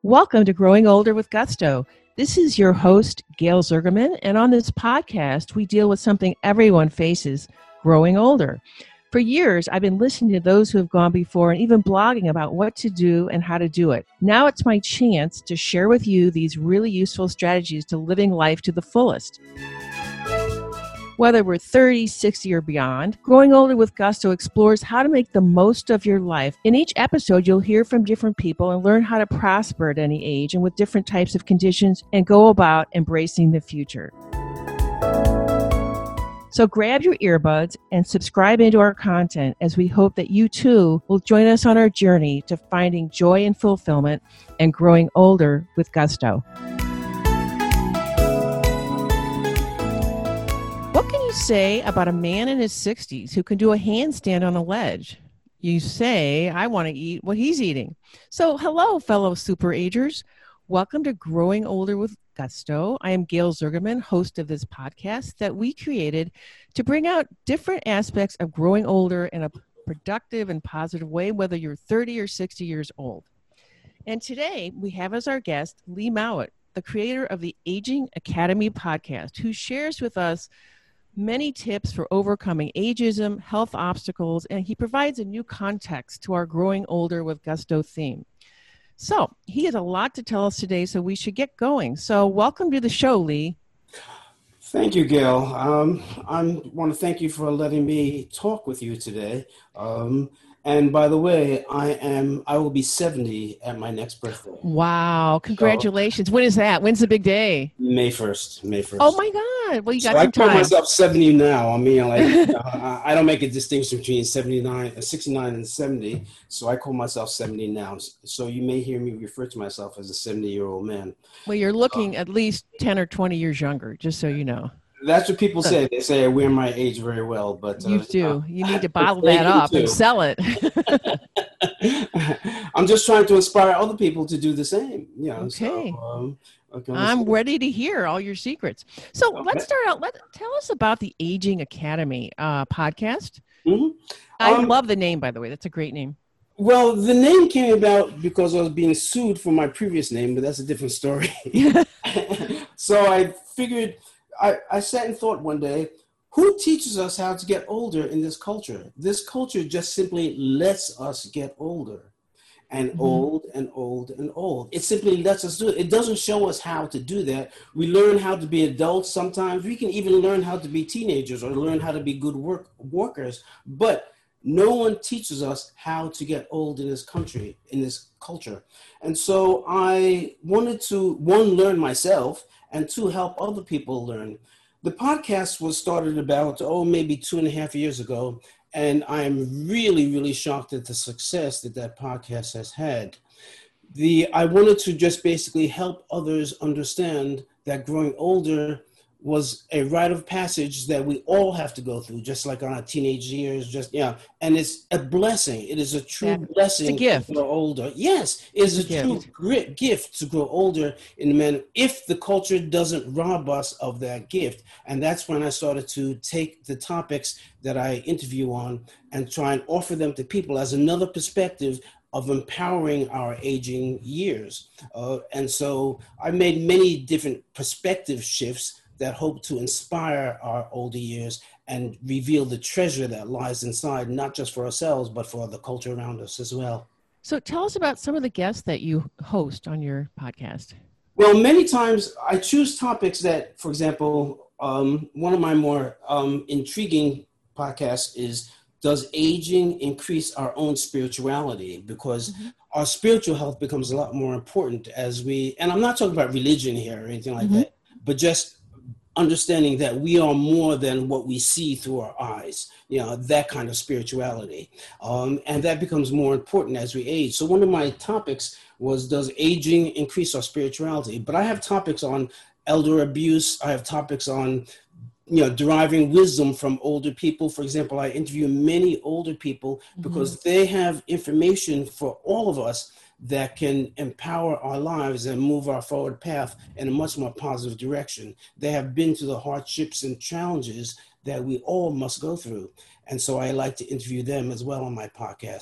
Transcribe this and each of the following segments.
Welcome to Growing Older with Gusto. This is your host, Gail Zergerman, and on this podcast, we deal with something everyone faces, growing older. For years, I've been listening to those who have gone before and even blogging about what to do and how to do it. Now it's my chance to share with you these really useful strategies to living life to the fullest. Whether we're 30, 60, or beyond, Growing Older with Gusto explores how to make the most of your life. In each episode, you'll hear from different people and learn how to prosper at any age and with different types of conditions and go about embracing the future. So grab your earbuds and subscribe into our content as we hope that you too will join us on our journey to finding joy and fulfillment and growing older with gusto. What can you say about a man in his 60s who can do a handstand on a ledge? You say, I want to eat what he's eating. So hello, fellow super agers. Welcome to Growing Older with Gusto. I am Gail Zergerman, host of this podcast that we created to bring out different aspects of growing older in a productive and positive way, whether you're 30 or 60 years old. And today we have as our guest Lee Mowat, the creator of the Aging Academy podcast, who shares with us many tips for overcoming ageism, health obstacles, and he provides a new context to our Growing Older with Gusto theme. So he has a lot to tell us today, so we should get going. So welcome to the show, Lee. Thank you, Gail. I want to thank you for letting me talk with you today. And by the way, I will be 70 at my next birthday. Wow. Congratulations. So, when is that? When's the big day? May 1st. Oh my God. Well, you got some time. I call myself 70 now. I mean, I don't make a distinction between 69 and 70. So I call myself 70 now. So you may hear me refer to myself as a 70-year-old man. Well, you're looking at least 10 or 20 years younger, just so you know. That's what people say. They say I wear my age very well, but you do. You need to bottle that up and sell it. I'm just trying to inspire other people to do the same. Yeah. Okay. So, I'm ready to hear all your secrets. So let's start out. Tell us about the Aging Academy podcast. Mm-hmm. I love the name, by the way. That's a great name. Well, the name came about because I was being sued for my previous name, but that's a different story. So I figured. I sat and thought one day, who teaches us how to get older in this culture? This culture just simply lets us get older and old and old and old. It simply lets us do it. It doesn't show us how to do that. We learn how to be adults sometimes. We can even learn how to be teenagers or learn how to be good workers. But no one teaches us how to get old in this country, in this culture. And so I wanted to, one, learn myself, and two, help other people learn. The podcast was started about, maybe 2.5 years ago. And I'm really, really shocked at the success that podcast has had. I wanted to just basically help others understand that growing older was a rite of passage that we all have to go through, just like our teenage years, and it's a blessing. It is a true blessing. It's a gift. To grow older. Yes, it is a true gift to grow older in the man if the culture doesn't rob us of that gift. And that's when I started to take the topics that I interview on and try and offer them to people as another perspective of empowering our aging years. And so I made many different perspective shifts that hope to inspire our older years and reveal the treasure that lies inside, not just for ourselves, but for the culture around us as well. So tell us about some of the guests that you host on your podcast. Well, many times I choose topics that, for example, one of my more intriguing podcasts is, does aging increase our own spirituality? Because our spiritual health becomes a lot more important and I'm not talking about religion here or anything like that, but just understanding that we are more than what we see through our eyes, that kind of spirituality. And that becomes more important as we age. So one of my topics was, does aging increase our spirituality? But I have topics on elder abuse. I have topics on, deriving wisdom from older people. For example, I interview many older people because they have information for all of us that can empower our lives and move our forward path in a much more positive direction. They have been through the hardships and challenges that we all must go through. And so I like to interview them as well on my podcast.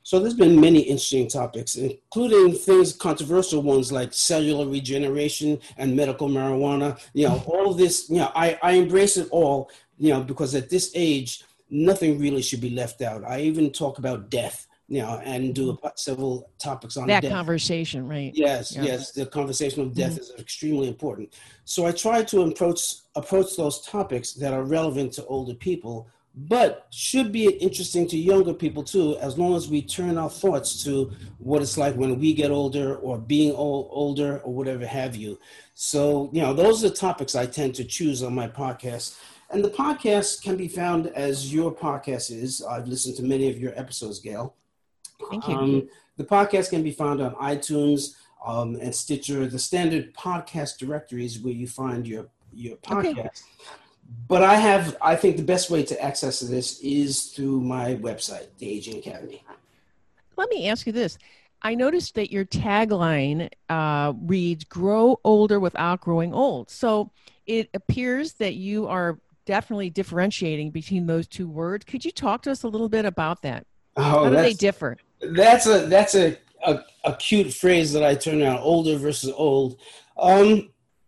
So there's been many interesting topics, including things, controversial ones like cellular regeneration and medical marijuana. All of this, I embrace it all, because at this age, nothing really should be left out. I even talk about death, and do several topics on that death. Conversation, right? Yes, Yeah. yes. The conversation of death is extremely important. So I try to approach those topics that are relevant to older people, but should be interesting to younger people too, as long as we turn our thoughts to what it's like when we get older or being older or whatever have you. So, those are the topics I tend to choose on my podcast. And the podcast can be found as your podcast is. I've listened to many of your episodes, Gail. Thank you. The podcast can be found on iTunes and Stitcher, the standard podcast directories where you find your podcast. Okay. But I think the best way to access this is through my website, The Aging Academy. Let me ask you this. I noticed that your tagline reads, "Grow older without growing old." So it appears that you are definitely differentiating between those two words. Could you talk to us a little bit about that? How do they differ? That's a cute phrase that I turn around, older versus old. I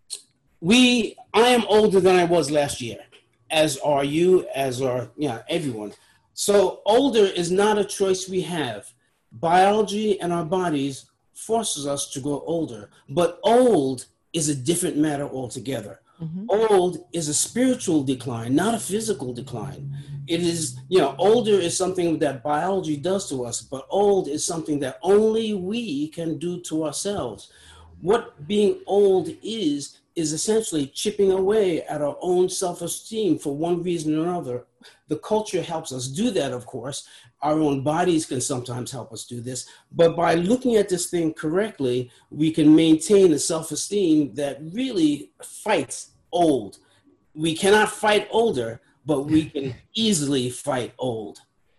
am older than I was last year, as are you, as are everyone. So older is not a choice we have. Biology and our bodies forces us to grow older, but old is a different matter altogether. Mm-hmm. Old is a spiritual decline, not a physical decline. It is, older is something that biology does to us, but old is something that only we can do to ourselves. What being old is essentially chipping away at our own self-esteem for one reason or another. The culture helps us do that, of course. Our own bodies can sometimes help us do this. But by looking at this thing correctly, we can maintain a self-esteem that really fights old. We cannot fight older, but we can easily fight old.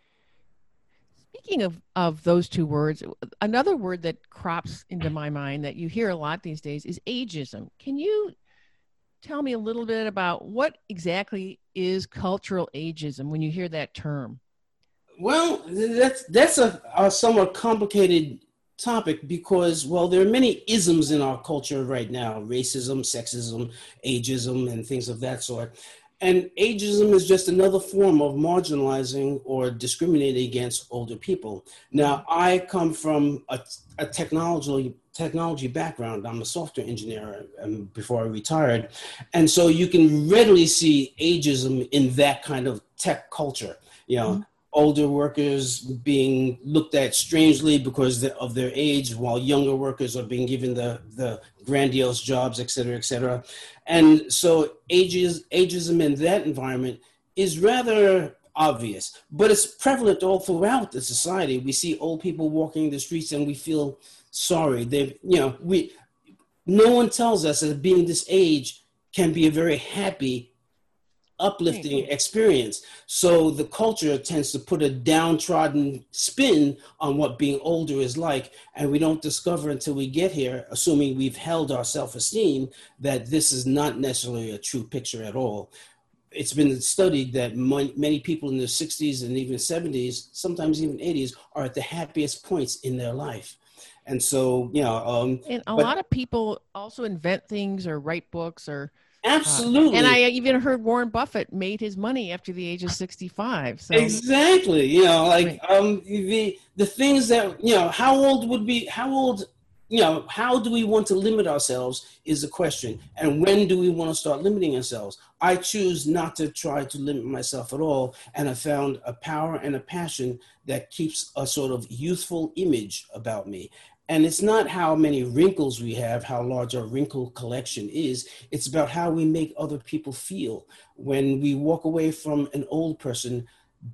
Speaking of those two words, another word that crops into my mind that you hear a lot these days is ageism. Can you tell me a little bit about what exactly is cultural ageism when you hear that term? Well, that's a somewhat complicated topic because, there are many isms in our culture right now: racism, sexism, ageism, and things of that sort. And ageism is just another form of marginalizing or discriminating against older people. Now, I come from a technology background. I'm a software engineer before I retired. And so you can readily see ageism in that kind of tech culture, mm-hmm. Older workers being looked at strangely because of their age, while younger workers are being given the grandiose jobs, et cetera, et cetera. And so ageism in that environment is rather obvious, but it's prevalent all throughout the society. We see old people walking the streets and we feel sorry. No one tells us that being this age can be a very happy, uplifting experience. So the culture tends to put a downtrodden spin on what being older is like, and we don't discover until we get here, assuming we've held our self-esteem, that this is not necessarily a true picture at all. It's been studied that many people in their 60s and even 70s, sometimes even 80s, are at the happiest points in their life. And so, and a lot of people also invent things or write books or absolutely. And I even heard Warren Buffett made his money after the age of 65. So. Exactly. The things that, how do we want to limit ourselves is the question. And when do we want to start limiting ourselves? I choose not to try to limit myself at all. And I found a power and a passion that keeps a sort of youthful image about me. And it's not how many wrinkles we have, how large our wrinkle collection is. It's about how we make other people feel. When we walk away from an older person,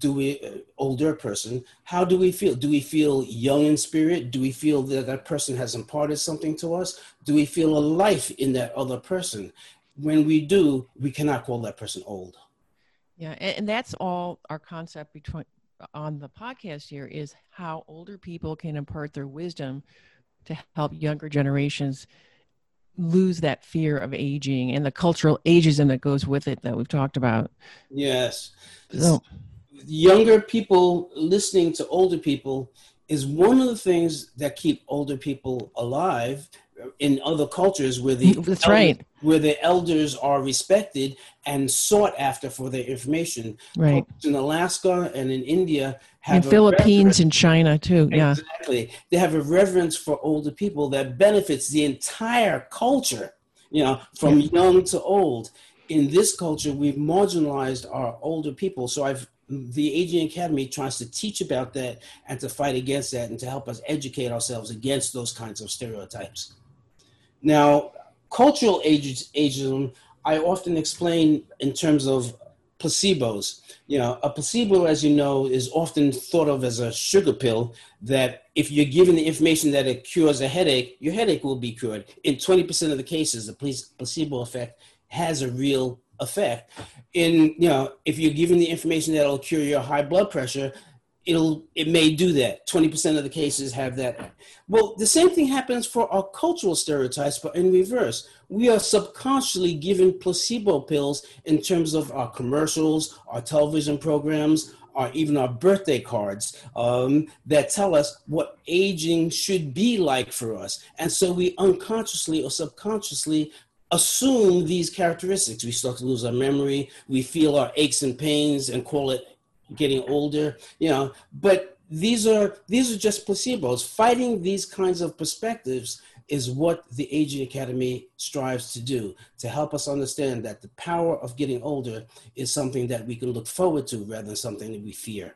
how do we feel? Do we feel young in spirit? Do we feel that that person has imparted something to us? Do we feel a life in that other person? When we do, we cannot call that person old. Yeah, and that's all our concept on the podcast here is how older people can impart their wisdom to help younger generations lose that fear of aging and the cultural ageism that goes with it that we've talked about. Yes. So, younger people listening to older people is one of the things that keep older people alive in other cultures where That's right. where the elders are respected and sought after for their information. Right. Cultures in Alaska and in India In have a Philippines and China too. Yeah. exactly. They have a reverence for older people that benefits the entire culture, from young to old. In this culture, we've marginalized our older people. So the Aging Academy tries to teach about that and to fight against that and to help us educate ourselves against those kinds of stereotypes. Now, cultural ageism, I often explain in terms of placebos. A placebo, as you know, is often thought of as a sugar pill that if you're given the information that it cures a headache, your headache will be cured. In 20% of the cases, the placebo effect has a real effect. If you're given the information that will cure your high blood pressure, it may do that. 20% of the cases have that. Well, the same thing happens for our cultural stereotypes, but in reverse. We are subconsciously given placebo pills in terms of our commercials, our television programs, or even our birthday cards that tell us what aging should be like for us. And so we unconsciously or subconsciously assume these characteristics. We start to lose our memory. We feel our aches and pains and call it getting older, but these are just placebos. Fighting these kinds of perspectives is what the Aging Academy strives to do, to help us understand that the power of getting older is something that we can look forward to rather than something that we fear.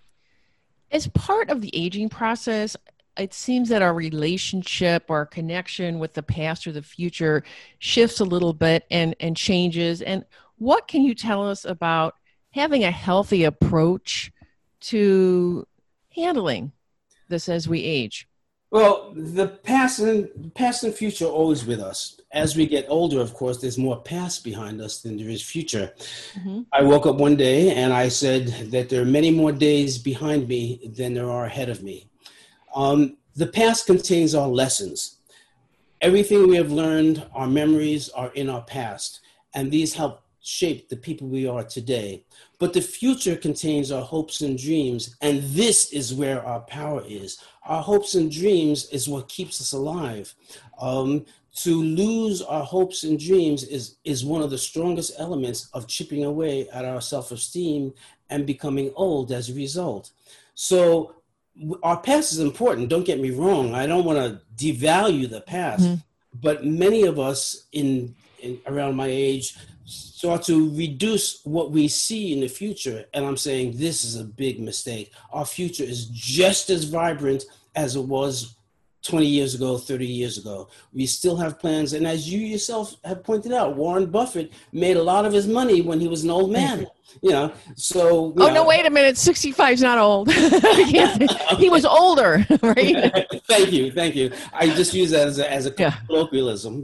As part of the aging process, it seems that our relationship, our connection with the past or the future shifts a little bit and changes. And what can you tell us about having a healthy approach to handling this as we age? Well, the past and future are always with us. As we get older, of course, there's more past behind us than there is future. Mm-hmm. I woke up one day and I said that there are many more days behind me than there are ahead of me. The past contains our lessons. Everything we have learned, our memories are in our past, and these help shape the people we are today. But the future contains our hopes and dreams, and this is where our power is. Our hopes and dreams is what keeps us alive. To lose our hopes and dreams is one of the strongest elements of chipping away at our self-esteem and becoming old as a result. So our past is important, don't get me wrong. I don't want to devalue the past, but many of us in around my age start to reduce what we see in the future. And I'm saying this is a big mistake. Our future is just as vibrant as it was 20 years ago, 30 years ago. We still have plans. And as you yourself have pointed out, Warren Buffett made a lot of his money when he was an old man, so. No, wait a minute. 65 is not old. He was older, right? Thank you. I just use that as a colloquialism,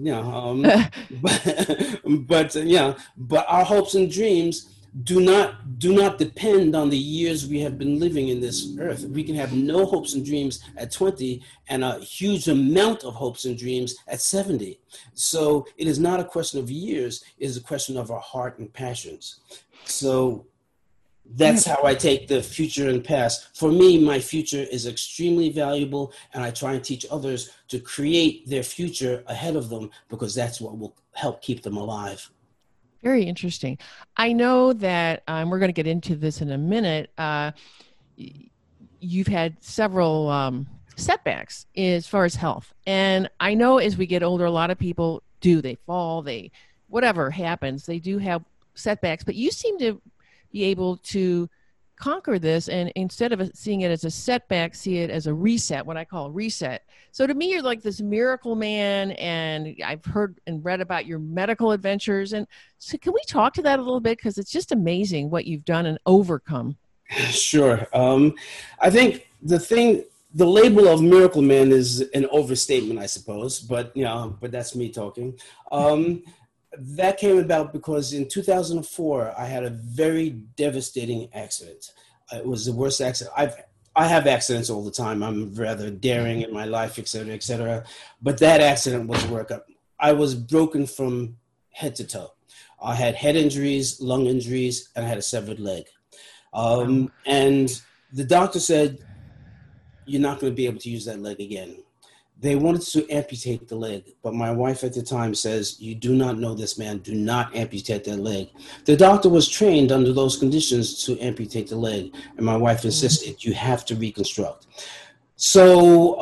but our hopes and dreams do not depend on the years we have been living in this earth. We can have no hopes and dreams at 20 and a huge amount of hopes and dreams at 70. So it is not a question of years, it is a question of our heart and passions. So that's how I take the future and past. For me, my future is extremely valuable, and I try and teach others to create their future ahead of them because that's what will help keep them alive. Very interesting. I know that we're going to get into this in a minute. You've had several setbacks as far as health. And I know as we get older, a lot of people they fall, whatever happens, they do have setbacks. But you seem to be able to conquer this, and instead of seeing it as a setback, see it as a reset, what I call a reset. So to me, you're like this miracle man, and I've heard and read about your medical adventures. And so can we talk to that a little bit? Because it's just amazing what you've done and overcome. Sure. I think the label of miracle man is an overstatement, I suppose, but that's me talking. That came about because in 2004, I had a very devastating accident. It was the worst accident. I have accidents all the time. I'm rather daring in my life, et cetera, et cetera. But that accident was a workup. I was broken from head to toe. I had head injuries, lung injuries, and I had a severed leg. And the doctor said, you're not going to be able to use that leg again. They wanted to amputate the leg, but my wife at the time says, you do not know this man, do not amputate that leg. The doctor was trained under those conditions to amputate the leg, and my wife insisted, you have to reconstruct. So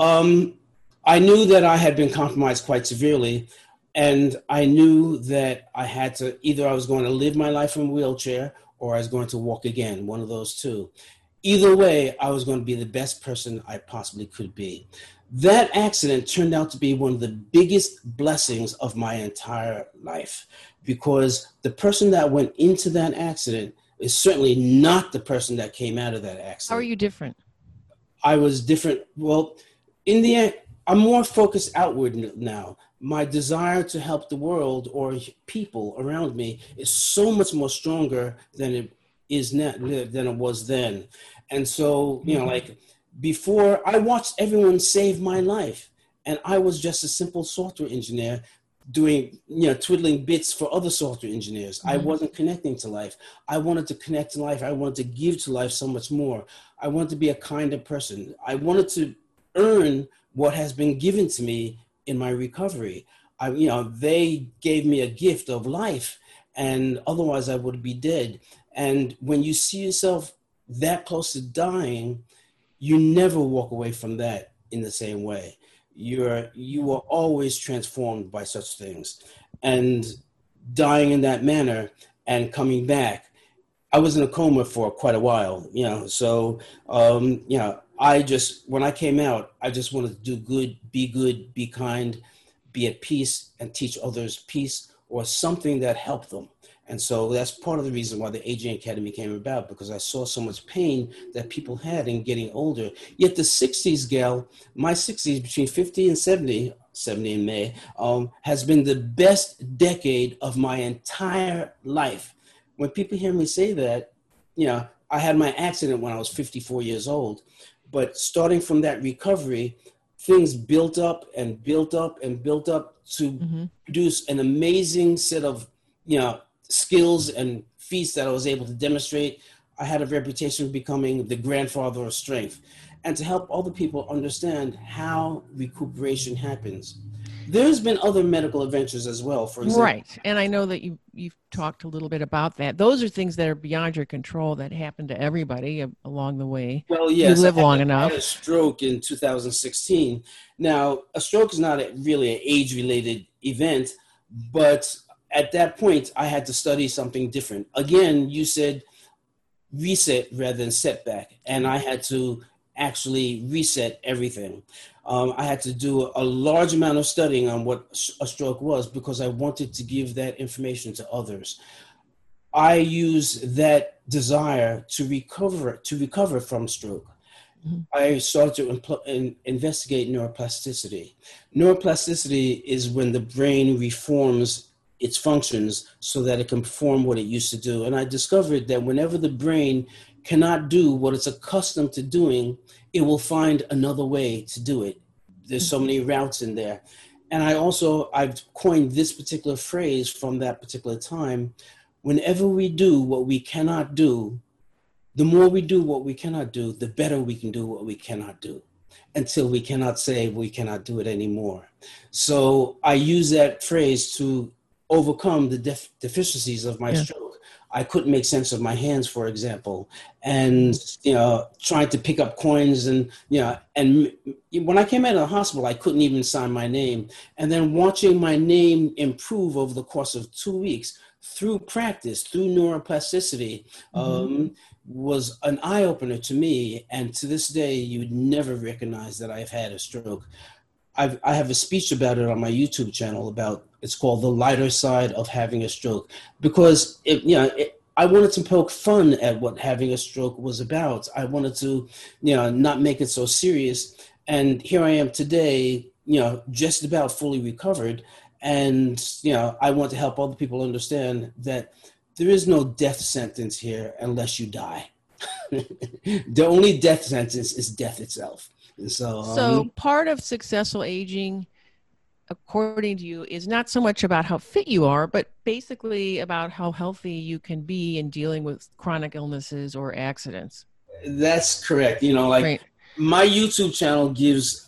I knew that I had been compromised quite severely, and I knew that I had to, either I was going to live my life in a wheelchair or I was going to walk again, one of those two. Either way, I was going to be the best person I possibly could be. That accident turned out to be one of the biggest blessings of my entire life, because the person that went into that accident is certainly not the person that came out of that accident. How are you different? I was different. Well, in the end, I'm more focused outward now. My desire to help the world or people around me is so much more stronger than it is now, than it was then. And so, you know, like before, I watched everyone save my life, and I was just a simple software engineer doing, you know, twiddling bits for other software engineers. I wasn't connecting to life. I wanted to connect to life. I wanted to give to life so much more. I wanted to be a kinder person. I wanted to earn what has been given to me in my recovery. You know, they gave me a gift of life, and otherwise I would be dead. And when you see yourself that close to dying, you never walk away from that in the same way. You are always transformed by such things. And dying in that manner and coming back, I was in a coma for quite a while, you know. So, you know, when I came out, I just wanted to do good, be kind, be at peace, and teach others peace or something that helped them. And so that's part of the reason why the Aging Academy came about, because I saw so much pain that people had in getting older. Yet the 60s, Gail, my 60s, between 50 and 70 in May, has been the best decade of my entire life. When people hear me say that, you know, I had my accident when I was 54 years old, but starting from that recovery, things built up and built up and built up to produce an amazing set of, you know, skills and feats that I was able to demonstrate. I had a reputation of becoming the grandfather of strength, and to help other people understand how recuperation happens. There's been other medical adventures as well, for example. Right. And I know that you've talked a little bit about that. Those are things that are beyond your control that happen to everybody along the way. Well, yes. You live long enough. I had a stroke in 2016. Now, a stroke is not really an age-related event, but at that point, I had to study something different. Again, you said reset rather than setback, and I had to actually reset everything. I had to do a large amount of studying on what a stroke was, because I wanted to give that information to others. I use that desire to recover from stroke. I started to investigate neuroplasticity. Neuroplasticity is when the brain reforms its functions so that it can perform what it used to do. And I discovered that whenever the brain cannot do what it's accustomed to doing, it will find another way to do it. There's so many routes in there. And I've coined this particular phrase from that particular time. Whenever we do what we cannot do, the more we do what we cannot do, the better we can do what we cannot do, until we cannot say we cannot do it anymore. So I use that phrase to overcome the deficiencies of my stroke. I couldn't make sense of my hands, for example, and, you know, trying to pick up coins, and, you know, and when I came out of the hospital, I couldn't even sign my name. And then watching my name improve over the course of 2 weeks through practice, through neuroplasticity, was an eye-opener to me. And to this day, you'd never recognize that I've had a stroke. I have a speech about it on my YouTube channel it's called The Lighter Side of Having a Stroke, because I wanted to poke fun at what having a stroke was about. I wanted to, you know, not make it so serious. And here I am today, you know, just about fully recovered. And, you know, I want to help other people understand that there is no death sentence here unless you die. The only death sentence is death itself. So part of successful aging, according to you, is not so much about how fit you are, but basically about how healthy you can be in dealing with chronic illnesses or accidents. That's correct. You know, like, right. My YouTube channel gives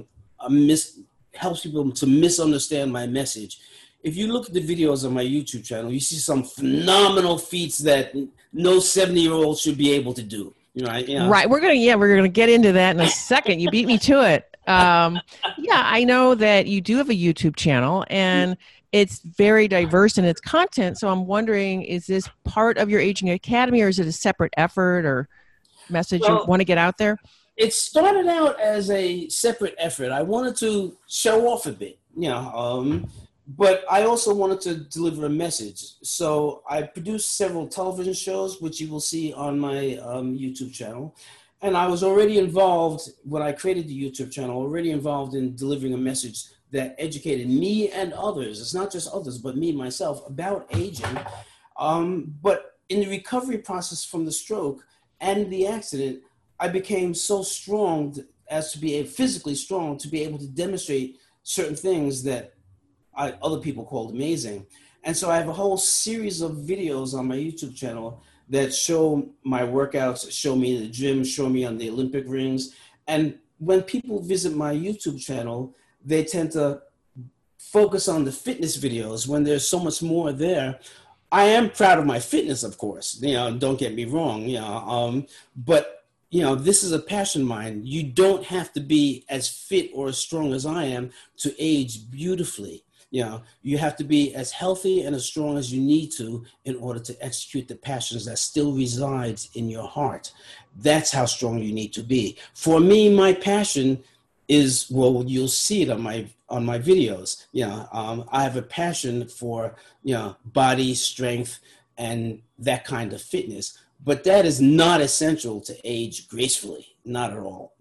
helps people to misunderstand my message. If you look at the videos on my YouTube channel, you see some phenomenal feats that no 70-year-old should be able to do. Right. We're gonna get into that in a second. You beat me to it. Yeah, I know that you do have a YouTube channel, and it's very diverse in its content. So I'm wondering, is this part of your Aging Academy, or is it a separate effort or message you want to get out there? It started out as a separate effort. I wanted to show off a bit, but I also wanted to deliver a message. So I produced several television shows, which you will see on my YouTube channel. And I was already involved, when I created the YouTube channel, already involved in delivering a message that educated me and others. It's not just others, but me, myself, about aging. But in the recovery process from the stroke and the accident, I became so strong as to be physically strong to be able to demonstrate certain things that other people called amazing. And so I have a whole series of videos on my YouTube channel that show my workouts, show me in the gym, show me on the Olympic rings. And when people visit my YouTube channel, they tend to focus on the fitness videos when there's so much more there. I am proud of my fitness, of course, don't get me wrong, but this is a passion of mine. You don't have to be as fit or as strong as I am to age beautifully. You have to be as healthy and as strong as you need to in order to execute the passions that still resides in your heart. That's how strong you need to be. For me, my passion is, well, you'll see it on my videos. I have a passion for, body strength and that kind of fitness, but that is not essential to age gracefully, not at all.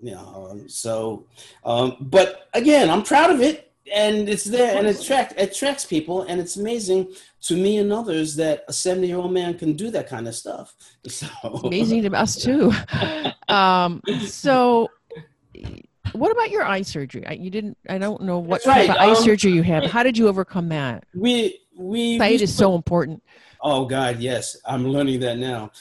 But again, I'm proud of it. And it's there, and it attracts people, and it's amazing to me and others that a 70-year-old man can do that kind of stuff. So amazing to us too. So, what about your eye surgery? I don't know what type of eye surgery you have. How did you overcome that? Sight is so important. Oh God, yes, I'm learning that now.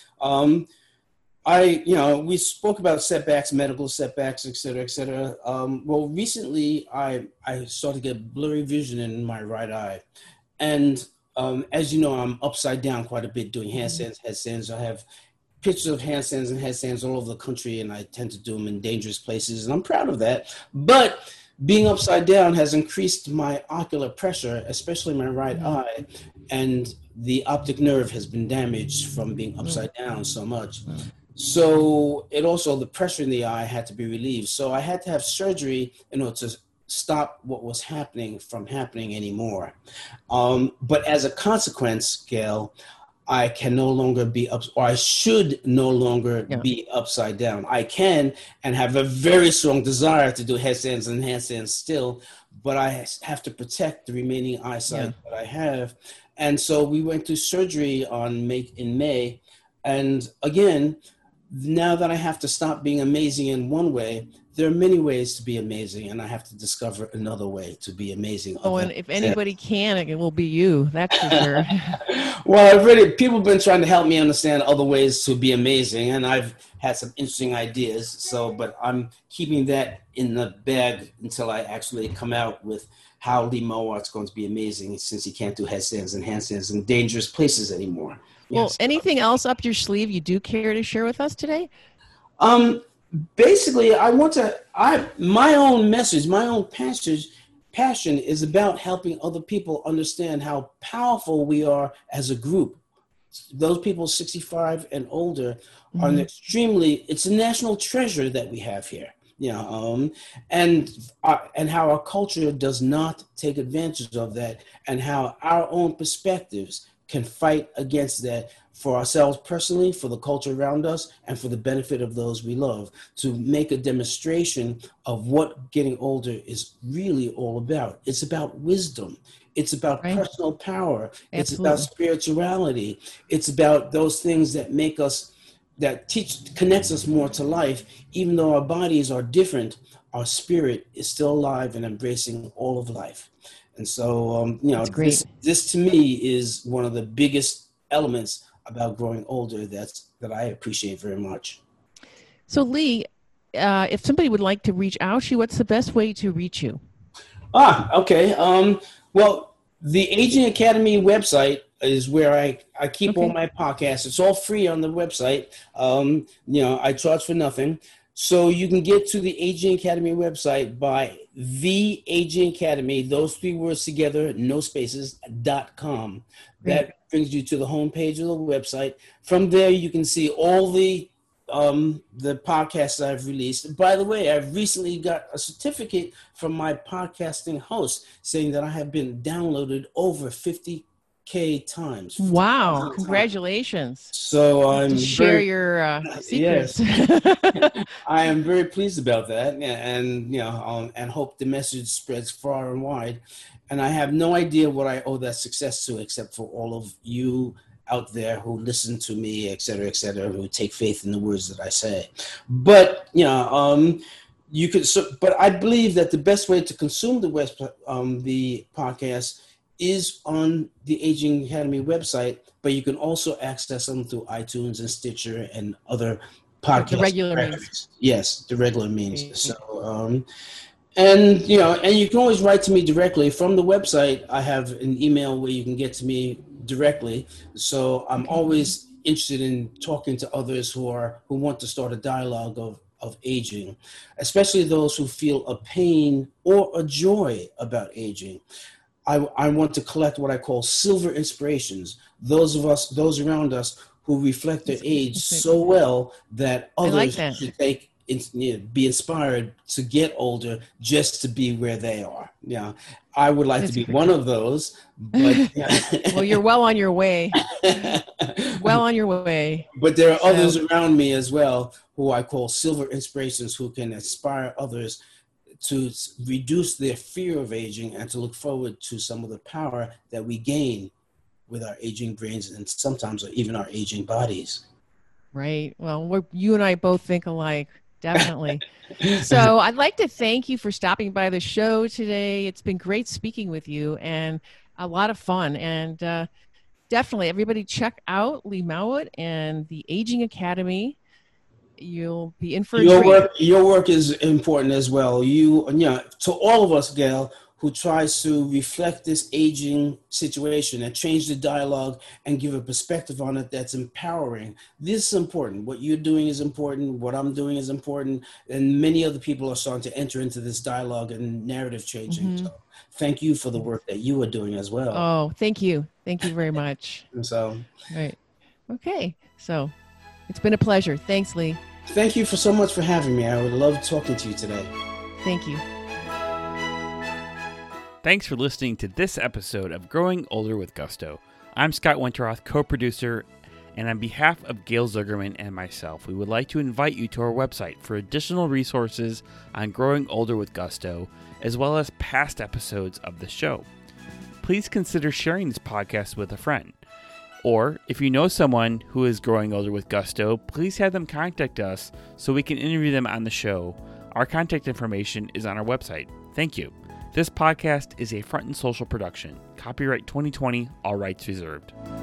We spoke about setbacks, medical setbacks, et cetera, et cetera. Well, recently I started to get blurry vision in my right eye. And as you know, I'm upside down quite a bit doing handstands, headstands. I have pictures of handstands and headstands all over the country, and I tend to do them in dangerous places, and I'm proud of that. But being upside down has increased my ocular pressure, especially my right eye, and the optic nerve has been damaged from being upside down so much. So the pressure in the eye had to be relieved. So I had to have surgery in order to stop what was happening from happening anymore. But as a consequence, Gail, I can no longer be I should no longer be upside down. I can and have a very strong desire to do headstands and handstands still, but I have to protect the remaining eyesight that I have. And so we went to surgery in May. And again, now that I have to stop being amazing in one way, there are many ways to be amazing, and I have to discover another way to be amazing. Oh, and if anybody can, it will be you. That's for sure. Well, people have been trying to help me understand other ways to be amazing, and I've had some interesting ideas. But I'm keeping that in the bag until I actually come out with how Lee Mowart's going to be amazing, since he can't do headstands and handstands in dangerous places anymore. Well, yes. Anything else up your sleeve you do care to share with us today? Basically, my own message, my own passion is about helping other people understand how powerful we are as a group. Those people 65 and older are it's a national treasure that we have here. And how our culture does not take advantage of that, and how our own perspectives can fight against that for ourselves personally, for the culture around us, and for the benefit of those we love, to make a demonstration of what getting older is really all about. It's about wisdom. It's about personal power. Absolutely. It's about spirituality. It's about those things that connects us more to life. Even though our bodies are different, our spirit is still alive and embracing all of life. And so, this to me is one of the biggest elements about growing older that I appreciate very much. So, Lee, if somebody would like to reach out to you, what's the best way to reach you? Okay. Well, the Aging Academy website is where I keep all my podcasts. It's all free on the website. I charge for nothing. So you can get to the Aging Academy website by The Aging Academy, those 3 words together, no spaces, .com. That brings you to the homepage of the website. From there, you can see all the podcasts I've released. By the way, I've recently got a certificate from my podcasting host saying that I have been downloaded over 50K times. Wow! Congratulations! So I'm share your secrets. Yes. I am very pleased about that, and and hope the message spreads far and wide. And I have no idea what I owe that success to, except for all of you out there who listen to me, et cetera, who take faith in the words that I say. But you could. But I believe that the best way to consume the podcast is on the Aging Academy website. But you can also access them through iTunes and Stitcher and other podcast. The regular means. Yes, the regular means. Mm-hmm. So. And you can always write to me directly from the website. I have an email where you can get to me directly. So I'm always interested in talking to others who want to start a dialogue of aging, especially those who feel a pain or a joy about aging. I want to collect what I call silver inspirations. Those around us who reflect their age so well that others should be inspired to get older just to be where they are. I would like to be one of those, but well, you're well on your way. But there are others around me as well who I call silver inspirations, who can inspire others to reduce their fear of aging and to look forward to some of the power that we gain with our aging brains and sometimes even our aging bodies. Right. Well, you and I both think alike. Definitely. So I'd like to thank you for stopping by the show today. It's been great speaking with you and a lot of fun. And definitely everybody check out Lee Mowat and the Aging Academy. You'll be in for a treat. Your work is important as well. To all of us, Gail, who tries to reflect this aging situation and change the dialogue and give a perspective on it that's empowering. This is important. What you're doing is important. What I'm doing is important. And many other people are starting to enter into this dialogue and narrative changing. Mm-hmm. So thank you for the work that you are doing as well. Oh, thank you. Thank you very much. Right. Okay. So it's been a pleasure. Thanks, Lee. Thank you so much for having me. I would love talking to you today. Thank you. Thanks for listening to this episode of Growing Older with Gusto. I'm Scott Winterroth, co-producer, and on behalf of Gail Zuckerman and myself, we would like to invite you to our website for additional resources on Growing Older with Gusto, as well as past episodes of the show. Please consider sharing this podcast with a friend. Or, if you know someone who is growing older with gusto, please have them contact us so we can interview them on the show. Our contact information is on our website. Thank you. This podcast is a Front and Social production. Copyright 2020, all rights reserved.